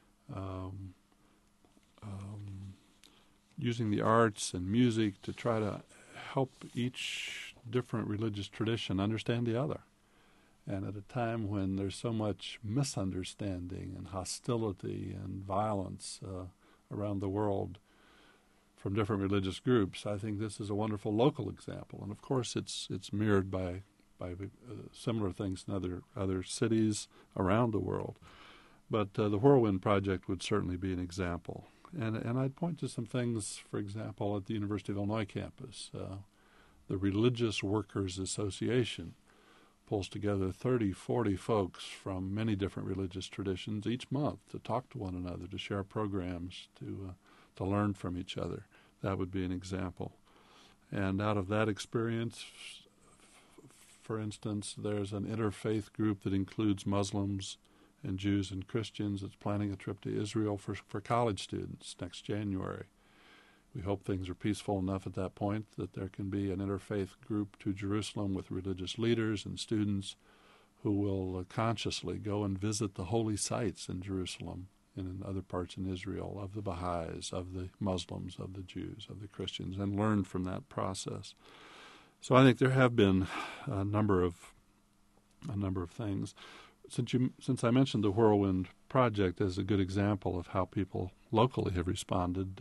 using the arts and music to try to help each different religious tradition understand the other. And at a time when there's so much misunderstanding and hostility and violence around the world from different religious groups, I think this is a wonderful local example. And of course, it's mirrored by similar things in other cities around the world. But the Whirlwind Project would certainly be an example. And I'd point to some things, for example, at the University of Illinois campus. The Religious Workers Association pulls together 30, 40 folks from many different religious traditions each month to talk to one another, to share programs, to learn from each other. That would be an example. And out of that experience, for instance, there's an interfaith group that includes Muslims and Jews and Christians that's planning a trip to Israel for college students next January. We hope things are peaceful enough at that point that there can be an interfaith group to Jerusalem with religious leaders and students who will consciously go and visit the holy sites in Jerusalem and in other parts in Israel of the Baha'is, of the Muslims, of the Jews, of the Christians, and learn from that process. So I think there have been a number of things. Since I mentioned the Whirlwind Project as a good example of how people locally have responded,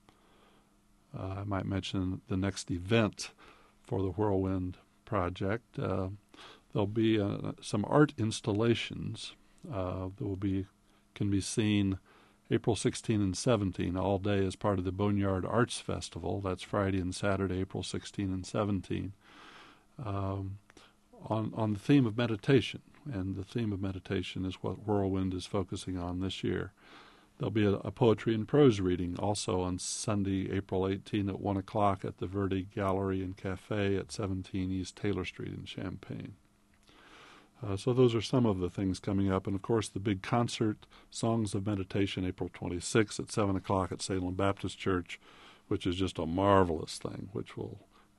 I might mention the next event for the Whirlwind Project. There'll be some art installations that can be seen April 16 and 17 all day as part of the Boneyard Arts Festival. That's Friday and Saturday, April 16 and 17, on the theme of meditation. And the theme of meditation is what Whirlwind is focusing on this year. There'll be a poetry and prose reading also on Sunday, April 18 at 1 o'clock at the Verde Gallery and Cafe at 17 East Taylor Street in Champaign. So those are some of the things coming up. And, of course, the big concert, Songs of Meditation, April 26 at 7 o'clock at Salem Baptist Church, which is just a marvelous thing, which will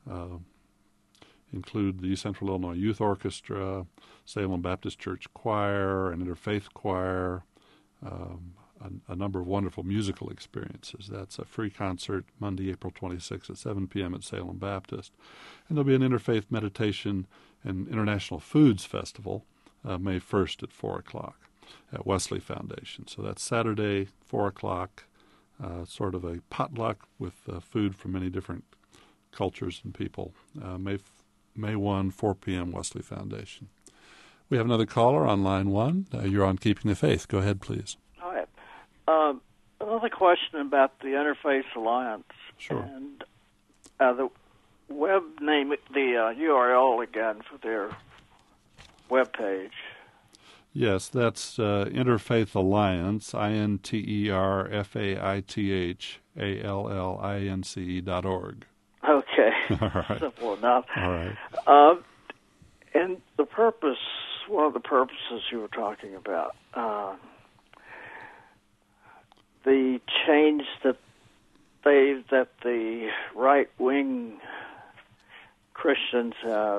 include the Central Illinois Youth Orchestra, Salem Baptist Church Choir, an interfaith choir, a number of wonderful musical experiences. That's a free concert Monday, April 26th at 7 p.m. at Salem Baptist. And there'll be an interfaith meditation and International Foods Festival, May 1st at 4 o'clock at Wesley Foundation. So that's Saturday, 4 o'clock, sort of a potluck with food from many different cultures and people. May 1, 4 p.m., Wesley Foundation. We have another caller on line 1. You're on Keeping the Faith. Go ahead, please. Hi. Another question about the Interfaith Alliance. Sure. And the web name, the URL again for their web page. Yes, that's Interfaith Alliance, INTERFAITHALLINCE.org. Okay. All right. Simple enough. All right. And the purpose, one of the purposes you were talking about, the change that the right-wing Christians have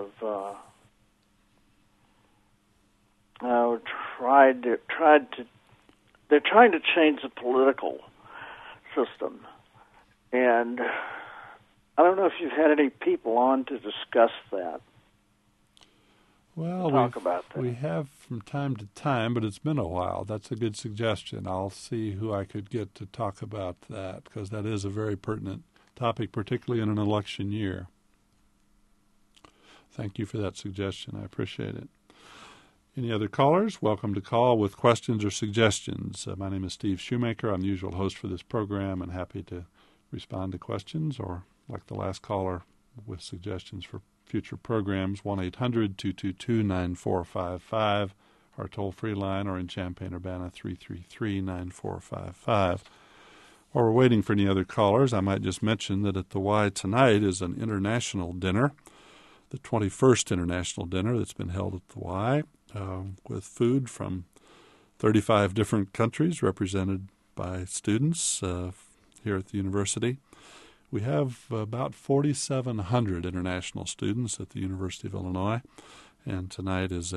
they're trying to change the political system, and I don't know if you've had any people on to discuss that. Well, we have from time to time, but it's been a while. That's a good suggestion. I'll see who I could get to talk about that, because that is a very pertinent topic, particularly in an election year. Thank you for that suggestion. I appreciate it. Any other callers? Welcome to call with questions or suggestions. My name is Steve Shoemaker. I'm the usual host for this program and happy to respond to questions or, like the last caller, with suggestions for future programs. 1-800-222-9455, our toll-free line, or in Champaign-Urbana, 333-9455. While we're waiting for any other callers, I might just mention that at the Y tonight is an international dinner, the 21st international dinner that's been held at the Y, with food from 35 different countries represented by students here at the university. We have about 4,700 international students at the University of Illinois, and tonight is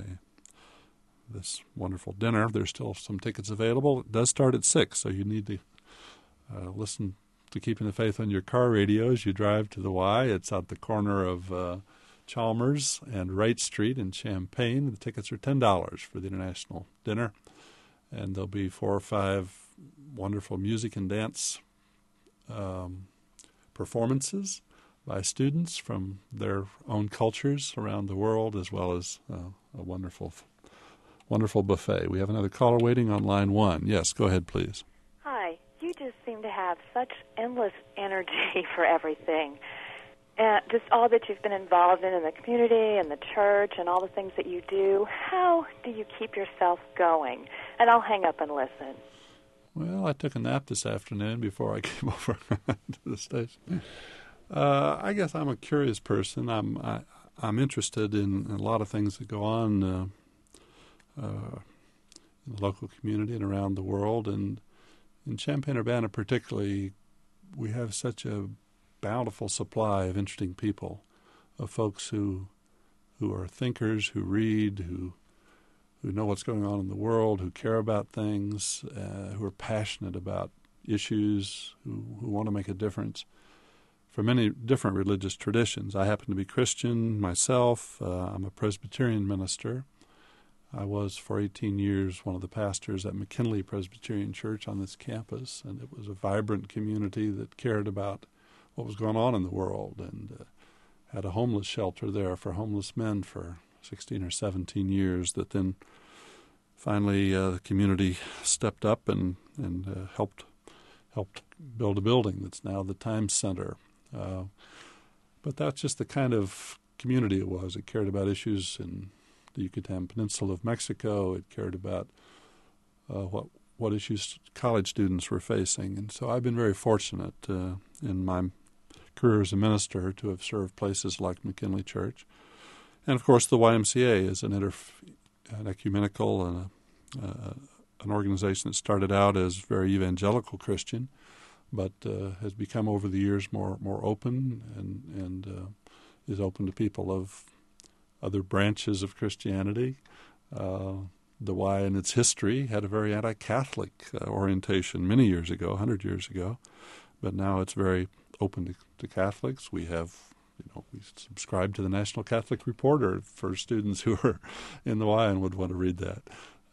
this wonderful dinner. There's still some tickets available. It does start at 6, so you need to listen to Keeping the Faith on your car radio as you drive to the Y. It's at the corner of Chalmers and Wright Street in Champaign. The tickets are $10 for the international dinner, and there'll be 4 or 5 wonderful music and dance performances by students from their own cultures around the world, as well as a wonderful buffet. We have another caller waiting on line 1. Yes, go ahead, please. Hi. You just seem to have such endless energy for everything. And just all that you've been involved in the community and the church and all the things that you do. How do you keep yourself going? And I'll hang up and listen. Well, I took a nap this afternoon before I came over to the station. I guess I'm a curious person. I'm interested in a lot of things that go on in the local community and around the world. And in Champaign-Urbana particularly, we have such a bountiful supply of interesting people, of folks who are thinkers, who read, who know what's going on in the world, who care about things, who are passionate about issues, who want to make a difference from many different religious traditions. I happen to be Christian myself. I'm a Presbyterian minister. I was for 18 years one of the pastors at McKinley Presbyterian Church on this campus, and it was a vibrant community that cared about what was going on in the world, and had a homeless shelter there for homeless men for 16 or 17 years. That then finally the community stepped up and helped build a building that's now the Times Center. But that's just the kind of community it was. It cared about issues in the Yucatan Peninsula of Mexico. It cared about what issues college students were facing. And so I've been very fortunate in my career as a minister to have served places like McKinley Church. And, of course, the YMCA is an ecumenical and an organization that started out as very evangelical Christian, but has become over the years more open and is open to people of other branches of Christianity. The Y in its history had a very anti-Catholic orientation many years ago, 100 years ago, but now it's very open to Catholics. We have we subscribe to the National Catholic Reporter for students who are in the Y and would want to read that.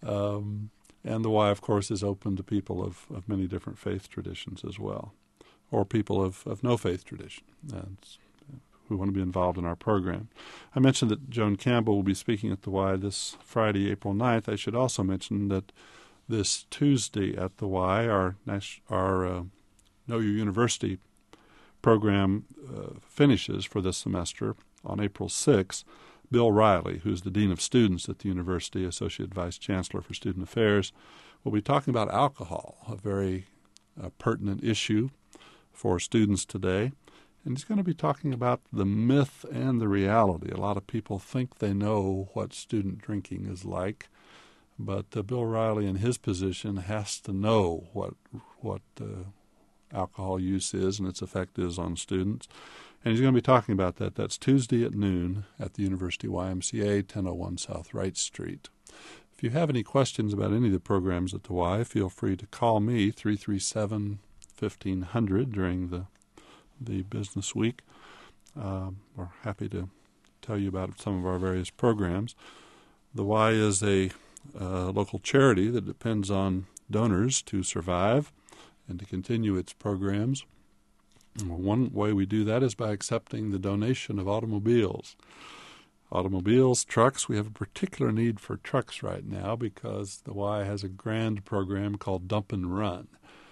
And the Y, of course, is open to people of many different faith traditions as well, or people of no faith tradition who want to be involved in our program. I mentioned that Joan Campbell will be speaking at the Y this Friday, April 9th. I should also mention that this Tuesday at the Y, our Know Your University program finishes for this semester on April 6th. Bill Riley, who's the Dean of Students at the university, Associate Vice Chancellor for Student Affairs, will be talking about alcohol, a very pertinent issue for students today. And he's going to be talking about the myth and the reality. A lot of people think they know what student drinking is like, but Bill Riley in his position has to know what alcohol use is and its effect is on students. And he's going to be talking about that. That's Tuesday at noon at the University YMCA, 1001 South Wright Street. If you have any questions about any of the programs at the Y, feel free to call me, 337-1500, during the business week. We're happy to tell you about some of our various programs. The Y is a local charity that depends on donors to survive and to continue its programs. One way we do that is by accepting the donation of automobiles. Automobiles, trucks, we have a particular need for trucks right now because the Y has a grand program called Dump and Run.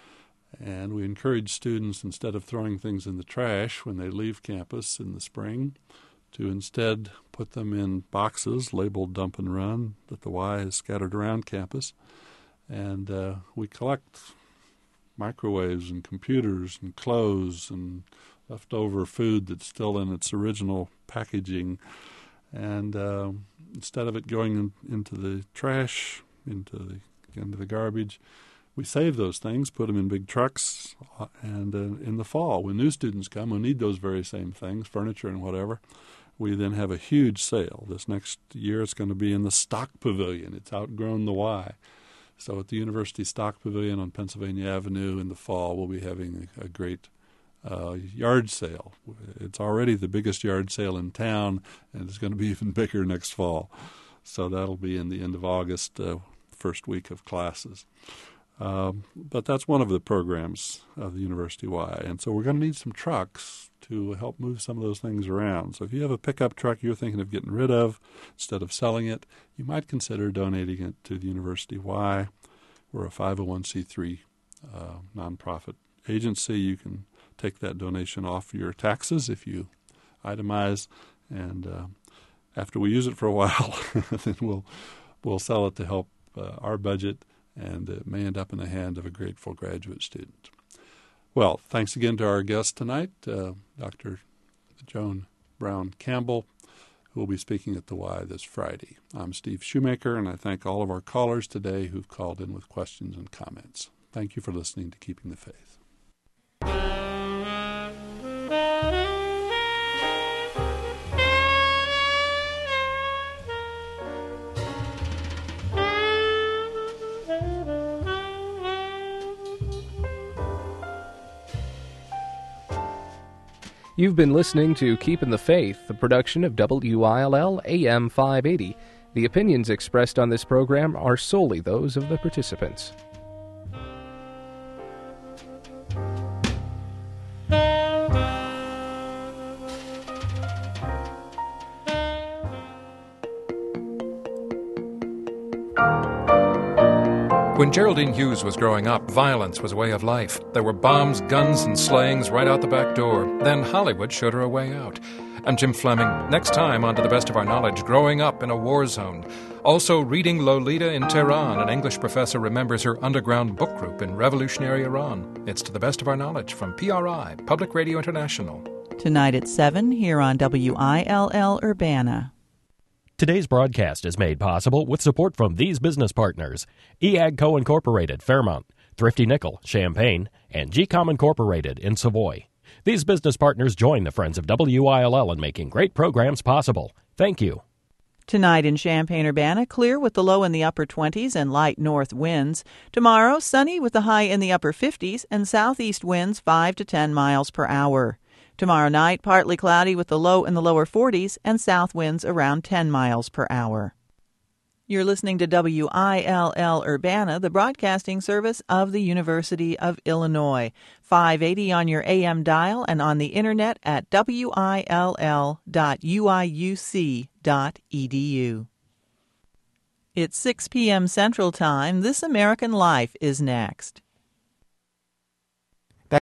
And we encourage students, instead of throwing things in the trash when they leave campus in the spring, to instead put them in boxes labeled Dump and Run that the Y has scattered around campus. And we collect microwaves and computers and clothes and leftover food that's still in its original packaging. And instead of it going into the trash, into the garbage, we save those things, put them in big trucks, and in the fall, when new students come who need those very same things, furniture and whatever, we then have a huge sale. This next year it's going to be in the Stock Pavilion. It's outgrown the Y. So at the University Stock Pavilion on Pennsylvania Avenue in the fall, we'll be having a great yard sale. It's already the biggest yard sale in town, and it's going to be even bigger next fall. So that'll be in the end of August, first week of classes. But that's one of the programs of the University Y. And so we're going to need some trucks to help move some of those things around. So if you have a pickup truck you're thinking of getting rid of, instead of selling it, you might consider donating it to the University Y. We're a 501c3 nonprofit agency. You can take that donation off your taxes if you itemize. And after we use it for a while, then we'll sell it to help our budget, and it may end up in the hand of a grateful graduate student. Well, thanks again to our guest tonight, Dr. Joan Brown Campbell, who will be speaking at the Y this Friday. I'm Steve Shoemaker, and I thank all of our callers today who've called in with questions and comments. Thank you for listening to Keeping the Faith. You've been listening to Keeping the Faith, the production of WILL AM 580. The opinions expressed on this program are solely those of the participants. When Geraldine Hughes was growing up, violence was a way of life. There were bombs, guns, and slayings right out the back door. Then Hollywood showed her a way out. I'm Jim Fleming. Next time, on To the Best of Our Knowledge, growing up in a war zone. Also, reading Lolita in Tehran. An English professor remembers her underground book group in revolutionary Iran. It's To the Best of Our Knowledge from PRI, Public Radio International. Tonight at 7 here on WILL Urbana. Today's broadcast is made possible with support from these business partners: EAGCO Incorporated, Fairmont, Thrifty Nickel, Champaign, and GCOM Incorporated in Savoy. These business partners join the Friends of WILL in making great programs possible. Thank you. Tonight in Champaign-Urbana, clear with the low in the upper 20s and light north winds. Tomorrow, sunny with the high in the upper 50s and southeast winds 5 to 10 miles per hour. Tomorrow night, partly cloudy with the low in the lower 40s and south winds around 10 miles per hour. You're listening to WILL Urbana, the broadcasting service of the University of Illinois. 580 on your AM dial and on the internet at will.uiuc.edu. It's 6 p.m. Central Time. This American Life is next.